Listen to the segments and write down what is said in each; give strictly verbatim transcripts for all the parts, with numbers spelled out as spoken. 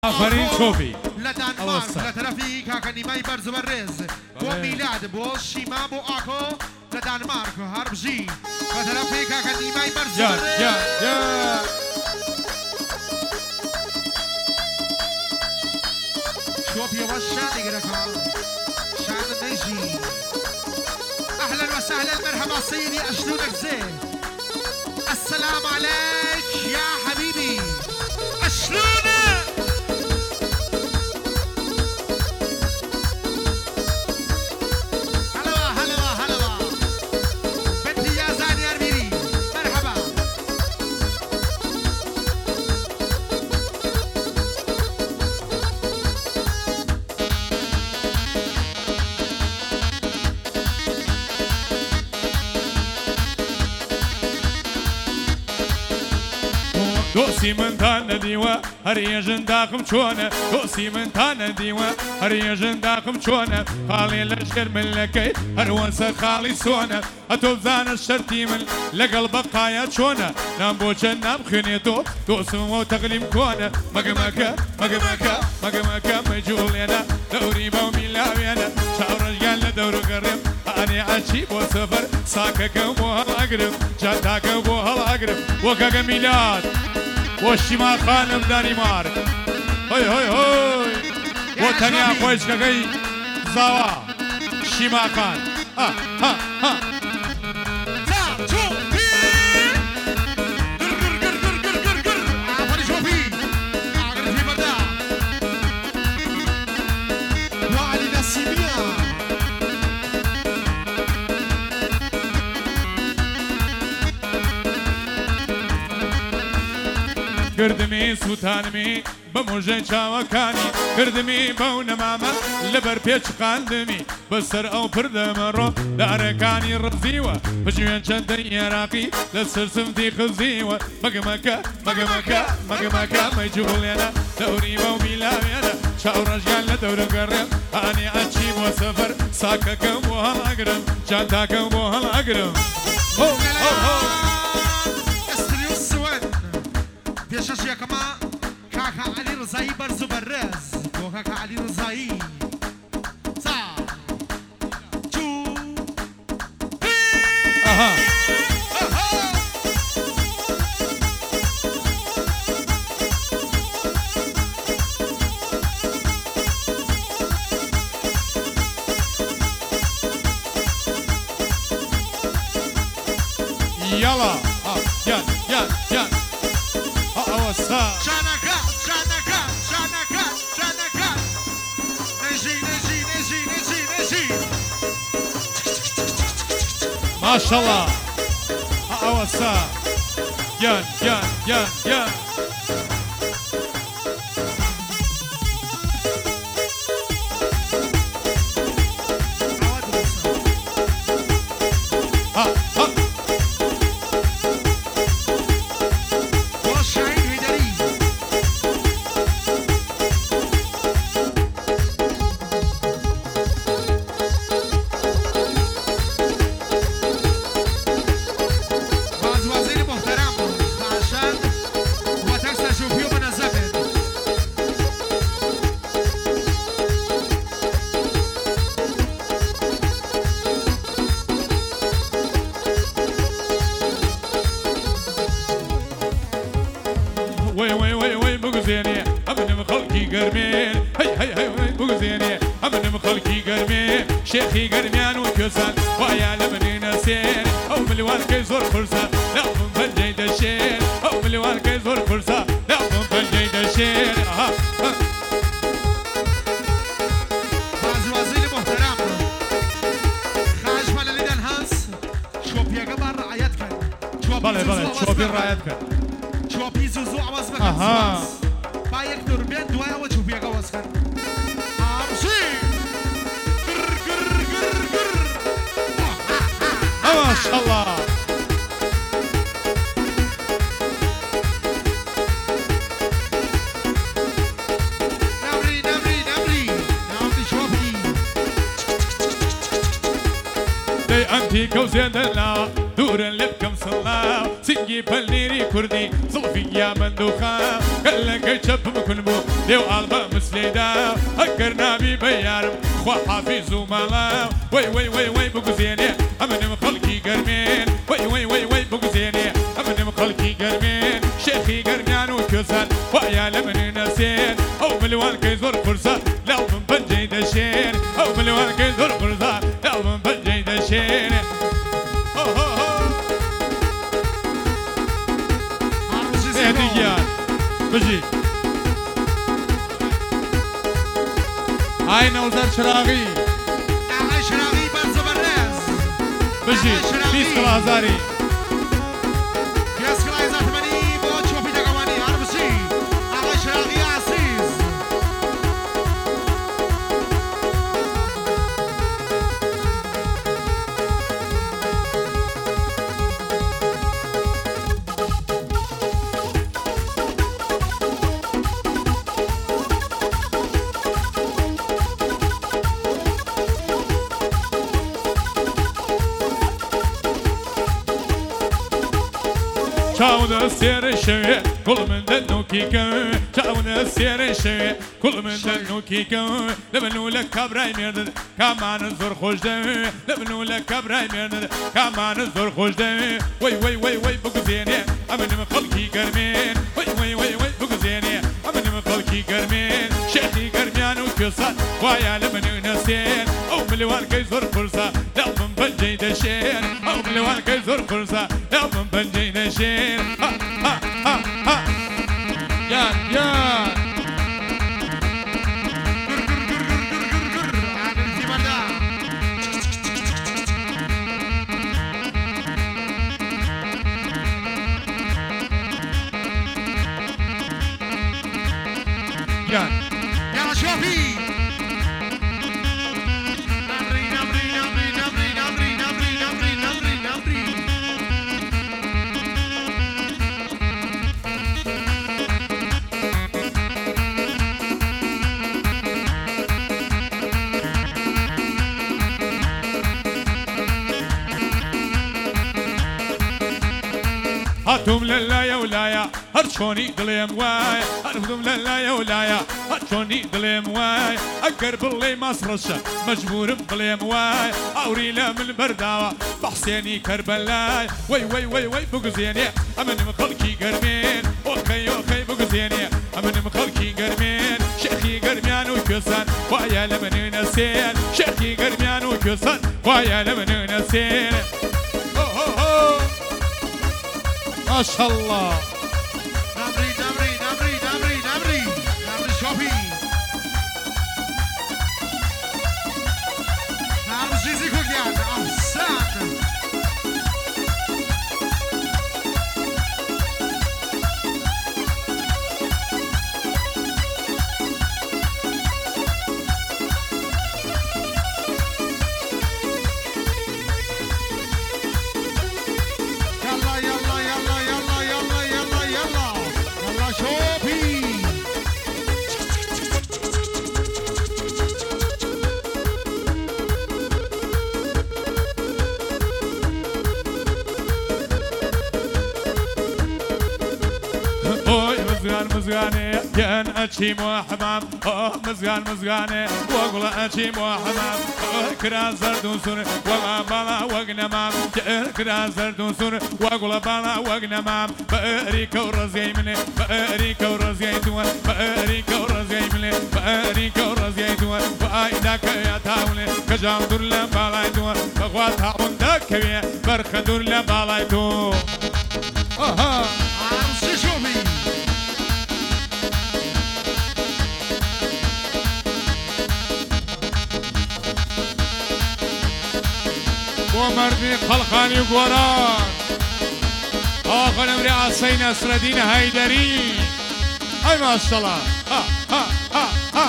آفرین شوفی لە دانمارک لە تەرەفی کاکەنیمای بەرز و بەڕێز بۆ میلاد بۆ شیما بۆ ئاکۆ لە دانمارک هەربژی بە تەرەفی کاکەنیمای بەرز و بەڕێز شوفيوه شادي قرقا شاد نيجي اهلا وسهلا مرحبا سيدي اشلونك زين السلام عليك يا حبيبي اشلونك هلا هلا هلا بنتي يا زاني ارميري مرحبا دوسي من تانا ديوا هريجن داخم شونا دوسي من تانا ديوا هريجن داخم شونا خالي لشكر من لكي هروانسا خالي سونا هتو زان الشرتي من لقلب بقايا شونا نام بوشن نام خنيتو دوسمو تغليم كونا مقمكا مقمكا مقمكا مجولينا دوري بومي لاوينا شعور رجال لدور قرب أنا عشي بو سفر ساكك بو هالأقرب جاتاك بو هالأقرب وكاك ميلاد وشيما خانم دانمارك هاي هاي هاي وتنيا خوش كاكي زاوا شيما خان ها ها ها کردمی سوتانمی بموجه چاوکانی کردمی بون ماما لبر پیچ قاندمی بسر او پردم رو دارکانی رزیوه بجوین چند عراقی لسر سمتی خزیوه مگمکا مگمکا مگمکا میجولینا دوری و میلاوینا شاو رجال لدور قرم آنی عجیب و سفر ساککم و هل اقرم چانتاکم و هل اقرم هو هو هو بيشاش يا كما كاكا علي رزاي برزو برز وكاكا علي رزاي صا شو اها يلا يلا يلا يلا شانكات شانكات شانكات شانكات نجي نجي نجي نجي نجي ما شاء الله اوسا يان يان يان يان ها ها وي وي وي وي بوزيني أمن مخلقي قرمين هي هي هي وي بوزيني أمن مخلقي قرمين شيخي قرميان وكسان ويا لمني نسين أو ملوان كيزور فرصة لعبهم فالجيد الشين أو ملوان كيزور فرصة لعبهم فالجيد الشين ها ها وزير محترم خارج مال لیدن هست شوپیه قبر رعایت کرد بله بله شوپی رعایت کرد شوپی زوزو عوض بکن آها با یک دور بیان دوای و شوپیه عوض کرد آمشی گر گر گر گر ما شاء الله نمری نمری نمری نمری شوپی دي أنتي كوزين دلا دو دورا لبكم صلاة سنجي بالنيري كردي صلفي يا مندوخة قال لك شب مكن بو ليو ألبا مسليدا أكرنا بي بيارم خوا حافظ ومالا وي وي وي وي بقزيني أمن مخلقي قرمين وي وي وي وي بقزيني أمن مخلقي قرمين شيخي قرميان وكسر ويا لمن نسين أو ملوان كيزور فرصة لو من بنجي دشين أو ملوان كيزور فرصة لو من بنجي دشين اهديان بجي هاي نوزر شراغي آقای شراغی برزو برز بجي بيس كلازاري بيس كلازاري مني بو چوبي دقواني عربشي آقای شراغی عزیز شاون السير الشوي كل من دنو كيكا شاون السير الشوي كل من دنو كيكا لبنو لك كبراي ميرد كمان الزور خوش دمي لبنو لك كبراي ميرد كمان الزور خوش دمي وي وي وي وي بقزيني امن مخلقي قرمين وي وي وي وي بقزيني امن مخلقي قرمين شيخي قرميان وكسر ويا لمن نسين او ملوان كيزور فرصة لو من بنجي دشين او ملوان كيزور فرصة لو من بنجي دشين ها ها ها ها يان يان يان يلا شوفي نمري نمري نمري نمري نمري نمري نمري نمري نمري هاتم للايا ولايا هرشوني دليم واي هرفدم للايا ولايا هرشوني دليم واي اكر باللي مصرشة مجبور بدليم واي اوريلا من البرداوة بحسيني كربلاي وي وي وي وي بقزيني امن مخلقي قرمين اوكي اوكي بقزيني امن مخلقي قرمين شيخي قرميان وكسن ويا لمن نسين شيخي قرميان وكسن ويا لمن نسين ما شاء الله نمري نمري نمري نمري نمري نمري شوفي نمري جيزي كوكيان أحسن يلا يلا يلا يلا يلا يلا يلا يلا شوفي اوي مزغان مزغاني كان اتشي مو حمام اوه مزغان مزغاني واقول اتشي مو حمام كرا زردون سن وما بالا وقنمام كرا زردون سن واقول بالا وقنمام باريك ورزي مني باريك ورزي دوا باريك ورزي مني باريك ورزي دوا وايدك يا تاولي كجام دور لبالا دوا بغوات عندك كبير برخ دور لبالا دوا اها عروسي شوفي ومردي خلخاني وقوران آخر امري عصي نصر الدين هيدري هاي ما شاء الله ها ها ها ها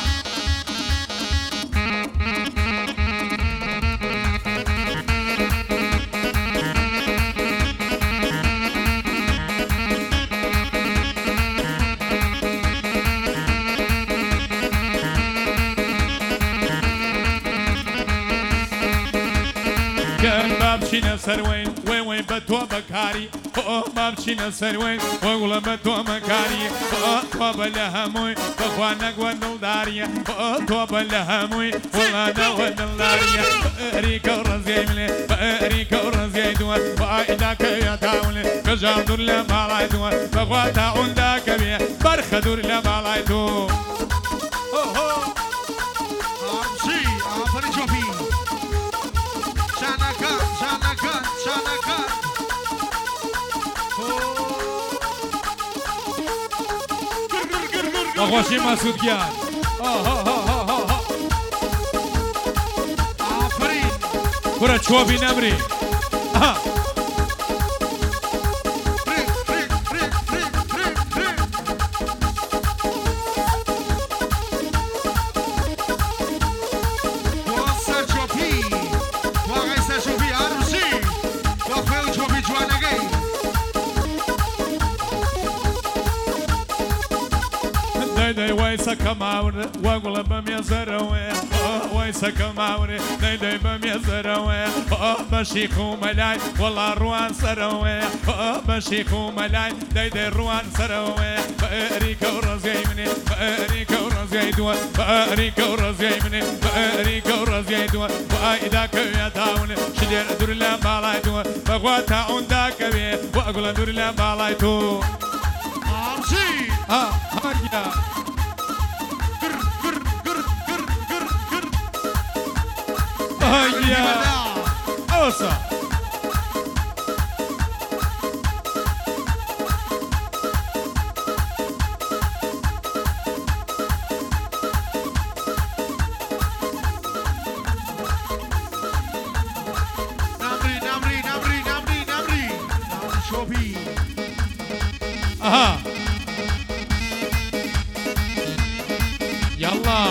بچینە سەروەین وێ وێ بە تۆ بەکاری با بچینە سەروەین وەگوڵە بە تۆ مەکاری تۆ بە لە هەمووی بەخوا نەگوە دڵداریە تۆ بە لە هەمووی وڵانەوە دڵداریە ئەریکە و ڕزگەی منێ بە ئەریکە و ڕزگەی دووە بەئیداکەوێ تاونێ بەژام دوور لە باڵای دووە بەخوا تاونداکەوێ بەرخە دوور لە باڵای تۆ أخواشي مسعود كيان كرة شوبي نمري داي ويسا كماور واقول بمية زروي ويسا كماور داي داي بمية زروي بشيخ وملاي والله روان سروي بشيخ وملاي داي داي روان سروي بأريكا ورزقي مني بأريكا ورزقي دوا بأريكا ورزقي مني بأريكا ورزقي دوا وإذا كوي تاون شدير دور لا بالاي دوا بغواتا عندك بي واقول دور لا بالاي تو ها هاجا هاجا اوسا نمري نمري نمري نمري نمري شوبي اها يلا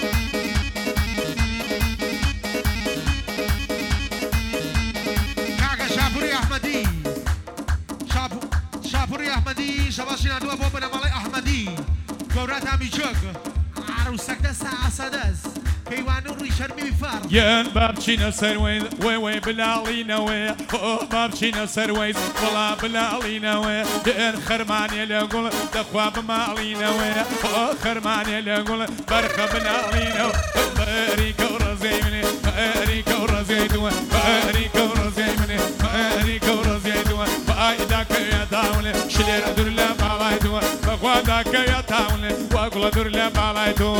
كاكا شابوري احمدي شابو شابوري احمدي شباشينا دوا بوبنا مالي احمدي كورات عمي جوك عروسك دس عسدس كيوانو ريشر مي فار ين بابچينا سروي وي وي بلالينا وي بابچينا سروي والله بلالينا وي دين خرماني لقول دخوا بمالينا وي خرماني لقول برخه بلالينا باريك ورزي مني باريك ورزي دوا باريك ورزي مني باريك ورزي دوا بايدك يا داول شلير دور لا بالاي دوا بخوا داك يا داول واقول دور لا بالاي دوا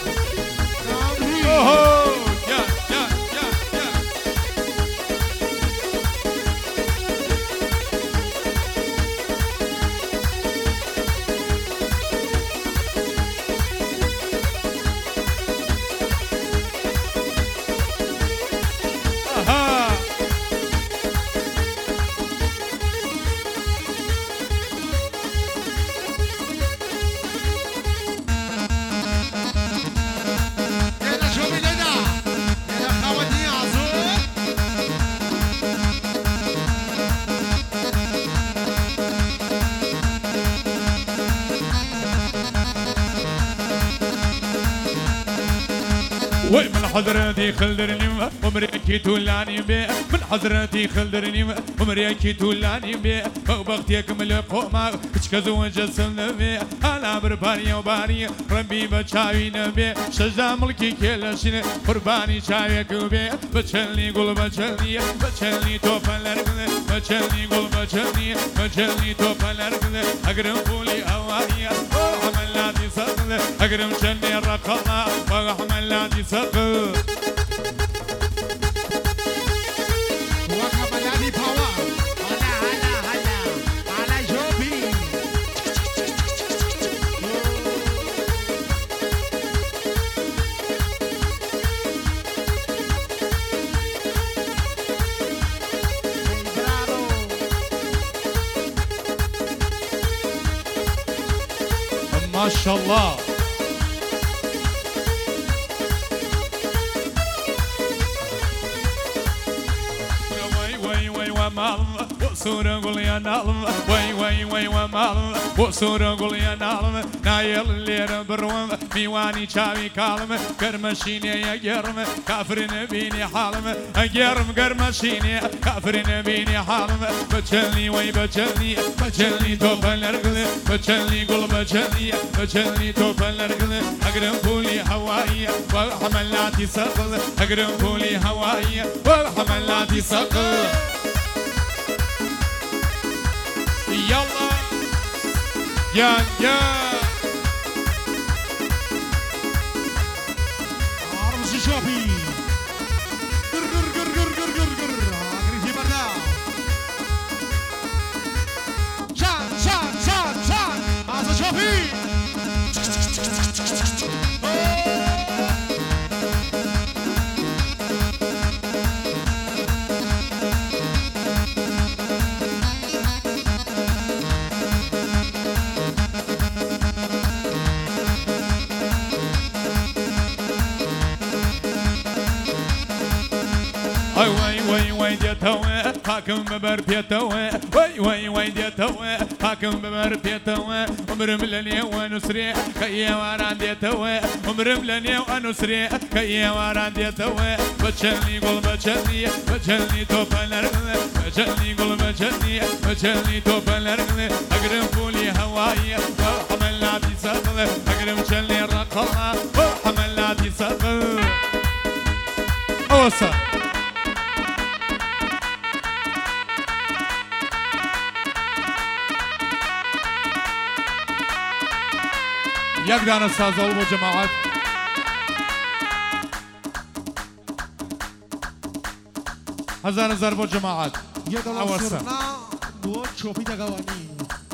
Oh, yeah, yeah, yeah, yeah. Aha. وي من حضرتي خلدرني ومريكي تولاني بي من حضرتي خلدرني ومريكي تولاني بي وبختيك ملقو ما تشكزو جسل بي انا برباني وباني ربي بچاوي نبي شجا ملكي كلشين قرباني چاوي بي بچلني قول بچلني بچلني توفلر بچلني قول بچلني بچلني توفلر اقرم قولي اواني عملنا دي سقل اقرم جني الرقصة وعملنا دي سقل وكملاني باور هلا هلا هلا على جوبي ما شاء الله وصورة قول يا نالم وي وي وي ومالم وصورة قول يا نالم نايل الليل بروم ميواني شاوي كالم قرمشيني يا جرم كافر نبيني حالم جرم قرمشيني كافر نبيني حالم بجلني وي بجلني بجلني توب الارقل بجلني قول بجلني بجلني توب الارقل اقرم بولي هواي والحملاتي سقل اقرم بولي هواي والحملاتي سقل يلا يا يا عربي شوبي قر قر قر قر قر قر قر عقريتي بردا شان شان شان شان هذا شوبي وي وي وي ديتوه حاكم ببر بيتوه وي وي وي ديتوه حاكم ببر بيتوه عمر ملني ونسري كي وران ديتوه عمر ملني ونسري كي وران ديتوه بجلني قول بجلني بجلني توبلر بجلني قول بجلني بجلني توبلر اقرم فولي هواي وحملنا بسقل اقرم جلني رقلا وحملنا بسقل اوسع یک دانه سازول با جماعت هزار هزار با جماعت یه دلار سرنا دو چوبی دگوانی